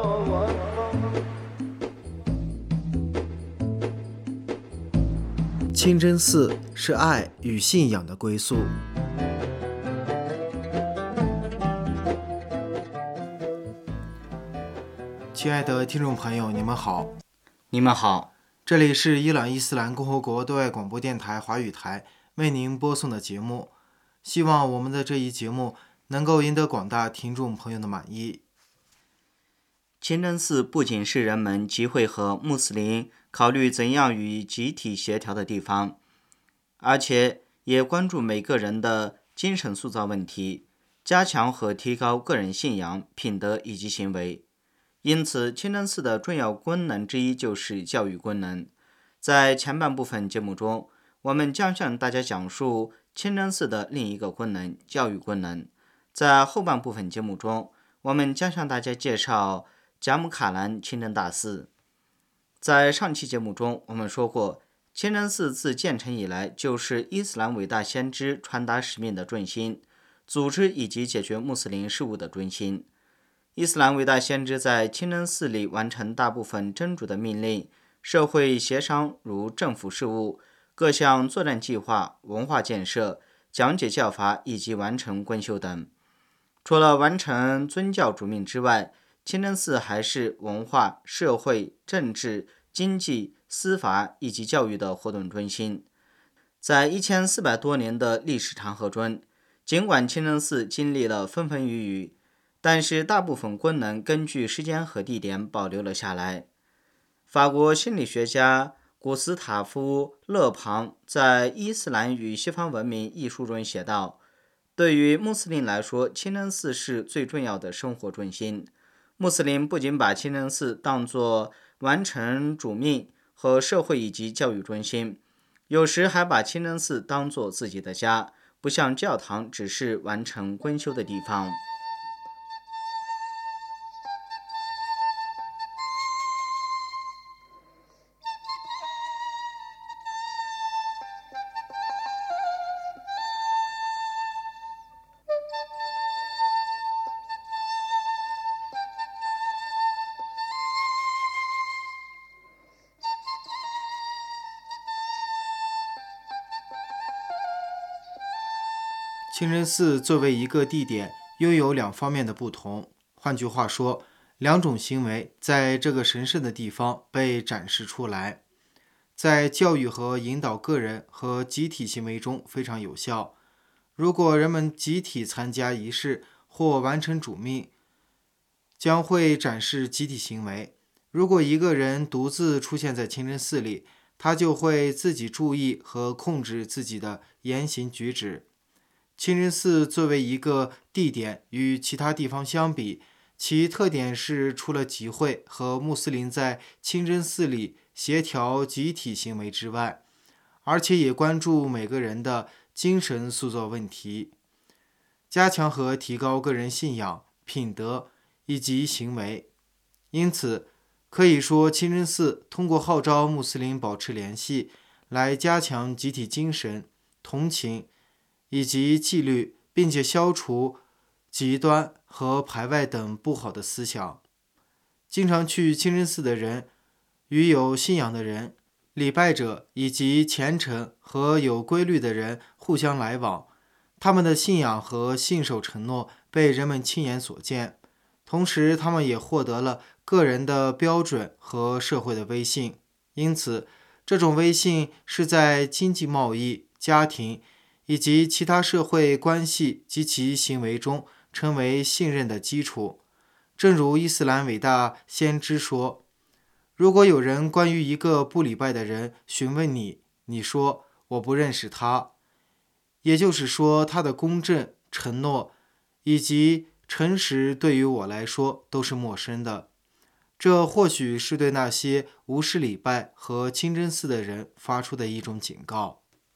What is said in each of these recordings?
清真寺是爱与信仰的归宿。亲爱的听众朋友，你们好。 你们好， 这里是伊朗伊斯兰共和国对外广播电台华语台为您播送的节目。希望我们的这一节目能够赢得广大听众朋友的满意。 清真寺不仅是人们集会和穆斯林考虑怎样与集体协调的地方，而且也关注每个人的精神塑造问题，加强和提高个人信仰、品德以及行为。因此，清真寺的重要功能之一就是教育功能。在前半部分节目中，我们将向大家讲述清真寺的另一个功能——教育功能。在后半部分节目中，我们将向大家介绍贾姆卡兰清真大寺。在上期节目中，我们说过，清真寺自建成以来就是伊斯兰伟大先知传达使命的中心，组织以及解决穆斯林事务的中心。伊斯兰伟大先知在清真寺里完成大部分真主的命令，社会协商如政府事务、各项作战计划、文化建设、讲解教法以及完成公修等。除了完成宗教主命之外，清真寺还是文化、社会、政治、经济、司法以及教育的活动中心。在1400多年的历史长河中，尽管清真寺经历了风风雨雨，但是大部分功能根据时间和地点保留了下来。法国心理学家古斯塔夫·勒庞在《伊斯兰与西方文明》一书中写道，对于穆斯林来说，清真寺是最重要的生活中心。穆斯林不仅把清真寺当作完成主命和社会以及教育中心，有时还把清真寺当作自己的家，不像教堂只是完成公修的地方。 清真寺作为一个地点，拥有两方面的不同。换句话说，两种行为在这个神圣的地方被展示出来，在教育和引导个人和集体行为中非常有效。如果人们集体参加仪式或完成主命，将会展示集体行为。如果一个人独自出现在清真寺里，他就会自己注意和控制自己的言行举止。清真寺作为一个地点，与其他地方相比，其特点是除了集会和穆斯林在清真寺里协调集体行为之外，而且也关注每个人的精神塑造问题，加强和提高个人信仰、品德以及行为。因此，可以说清真寺通过号召穆斯林保持联系，来加强集体精神、同情以及纪律，并且消除极端和排外等不好的思想。经常去清真寺的人，与有信仰的人、礼拜者以及虔诚和有规律的人互相来往，他们的信仰和信守承诺被人们亲眼所见，同时他们也获得了个人的标准和社会的威信。因此，这种威信是在经济贸易、家庭以及其他社会关系及其行为中成为信任的基础。正如伊斯兰伟大先知说，如果有人关于一个不礼拜的人询问你，你说我不认识他，也就是说他的公正、承诺以及诚实对于我来说都是陌生的。这或许是对那些无视礼拜和清真寺的人发出的一种警告。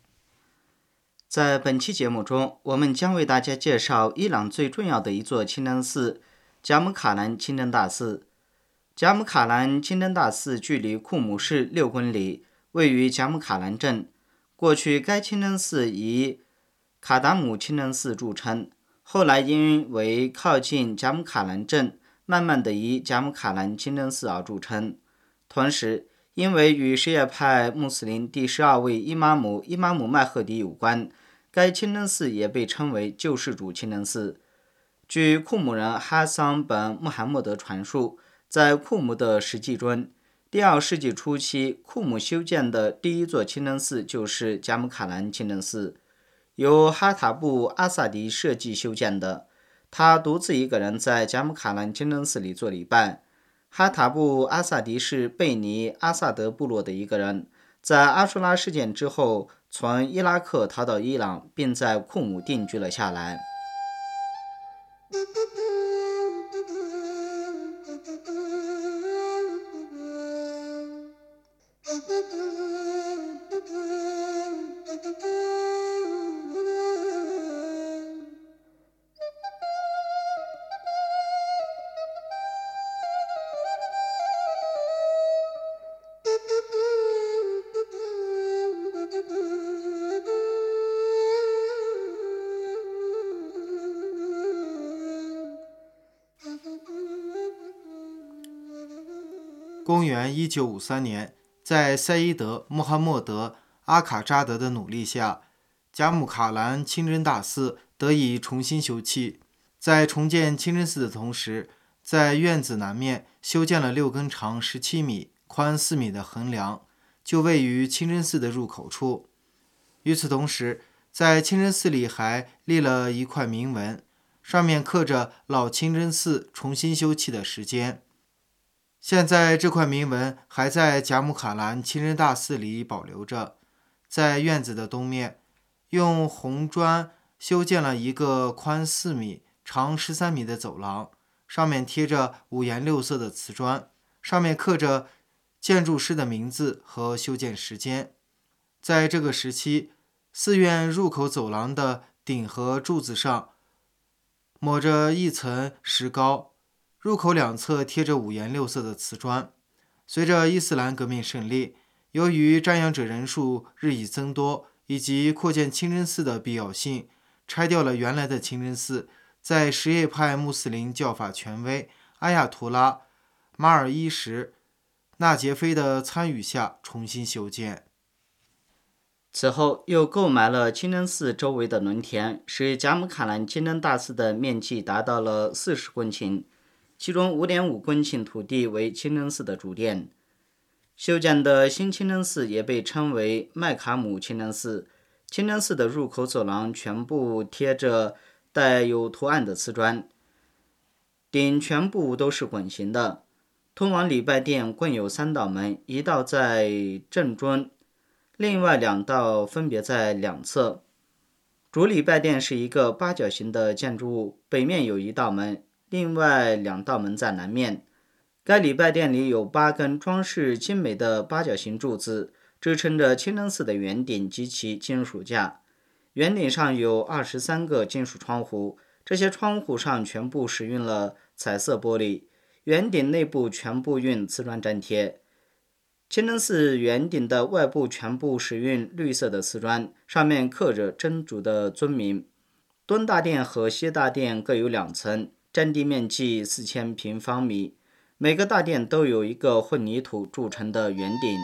在本期节目中，我们将为大家介绍伊朗最重要的一座清真寺——贾姆卡兰清真大寺。贾姆卡兰清真大寺距离库姆市6公里，位于贾姆卡兰镇。过去该清真寺以卡达姆清真寺著称，后来因为靠近贾姆卡兰镇， 慢慢地以贾姆卡兰清真寺而著称。同时，因为与什叶派穆斯林第12位伊玛目麦赫迪有关，该清真寺也被称为救世主清真寺。据库姆人哈桑本穆罕默德传述，在库姆的史记中，第2世纪初期，库姆修建的第一座清真寺就是贾姆卡兰清真寺，由哈塔布阿萨迪设计修建的。他独自一个人在贾姆卡兰清真寺里做礼拜。哈塔布阿萨迪是贝尼阿萨德部落的一个人，在阿舒拉事件之后，从伊拉克逃到伊朗，并在库姆定居了下来。 公元1953年，在赛义德·穆罕默德·阿卡扎德的努力下，贾姆卡兰清真大寺得以重新修葺。在重建清真寺的同时，在院子南面修建了6根长17米、宽4米的横梁，就位于清真寺的入口处。与此同时，在清真寺里还立了一块铭文，上面刻着老清真寺重新修葺的时间。现在这块铭文还在贾姆卡兰清真大寺里保留着。在院子的东面，用红砖修建了一个宽4米、长13米的走廊，上面贴着5颜6色的瓷砖，上面刻着建筑师的名字和修建时间。在这个时期，寺院入口走廊的顶和柱子上抹着一层石膏，入口两侧贴着5颜6色的瓷砖。随着伊斯兰革命胜利，由于瞻仰者人数日益增多，以及扩建清真寺的必要性，拆掉了原来的清真寺，在什叶派穆斯林教法权威阿亚图拉马尔伊什纳杰菲的参与下重新修建。 此后又购买了清真寺周围的农田，使贾姆卡兰清真大寺的面积达到了40公顷，其中5.5公顷土地为清真寺的主殿。修建的新清真寺也被称为麦卡姆清真寺。清真寺的入口走廊全部贴着带有图案的瓷砖，顶全部都是滚形的。通往礼拜殿共有3道门，一道在正中，另外2道分别在两侧。主礼拜殿是一个8角形的建筑物，北面有1道门，另外2道门在南面。该礼拜殿里有8根装饰精美的8角形柱子，支撑着清真寺的圆顶及其金属架。圆顶上有23个金属窗户，这些窗户上全部使用了彩色玻璃，圆顶内部全部用瓷砖粘贴。清真寺圆顶的外部全部使用绿色的瓷砖，上面刻着真主的尊名。东大殿和西大殿各有2层，占地面积4000平方米。每个大殿都有一个混凝土铸成的圆顶。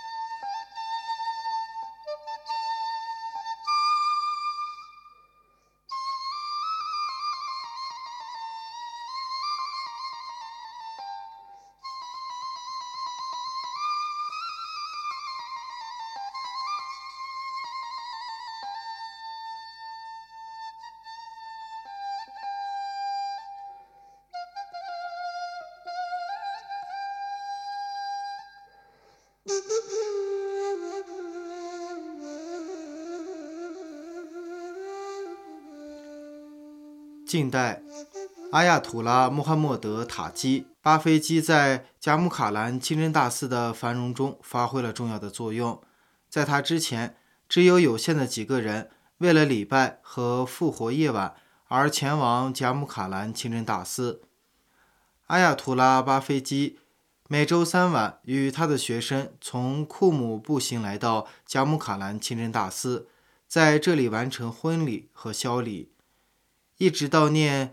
近代，阿亚图拉穆罕默德塔基巴菲基在贾姆卡兰清真大寺的繁荣中发挥了重要的作用。在他之前，只有有限的几个人为了礼拜和复活夜晚而前往贾姆卡兰清真大寺。阿亚图拉巴菲基每周3晚与他的学生从库姆步行来到贾姆卡兰清真大寺，在这里完成婚礼和宵礼，一直到念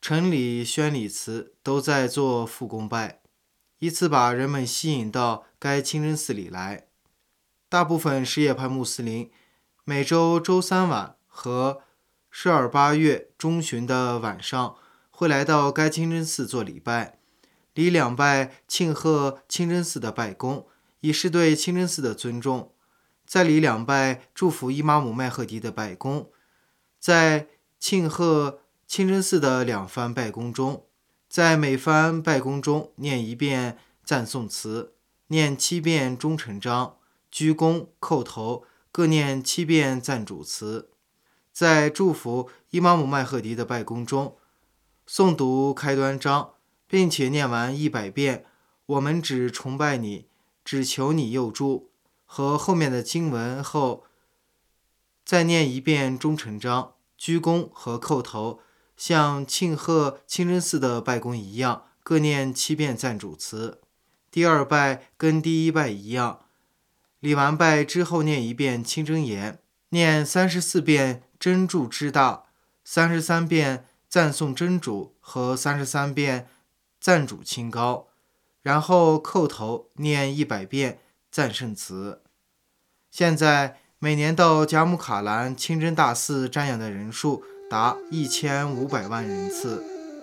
城里宣礼祠都在做复供拜，以此把人们吸引到该清真寺里来。大部分什叶派穆斯林每周周三晚和12、8月中旬的晚上会来到该清真寺做礼拜，礼两拜庆贺清真寺的拜功，以示对清真寺的尊重。在礼两拜祝福伊玛目麦赫迪的拜功，在庆贺清真寺的2番拜功中，在每番拜功中念1遍赞颂词，念7遍忠臣章，鞠躬叩头各念7遍赞主词。在祝福伊玛目麦赫迪的拜功中，诵读开端章，并且念完100遍我们只崇拜你，只求你佑助和后面的经文后，再念1遍忠臣章，鞠躬和叩头，像庆贺清真寺的拜功一样，各念7遍赞主词。第二拜跟第一拜一样，礼完拜之后念1遍清真言，念34遍真主之大，33遍赞颂真主和33遍赞主清高，然后叩头念100遍赞圣词。现在每年到贾姆卡兰清真大寺瞻仰的人数达1500万人次。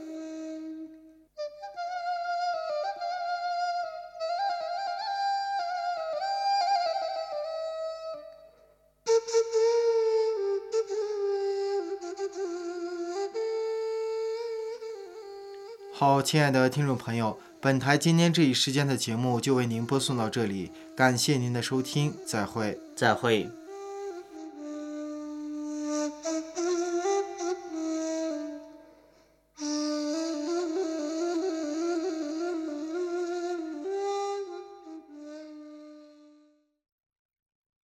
好，亲爱的听众朋友，本台今天这一时间的节目就为您播送到这里，感谢您的收听，再会。 再会。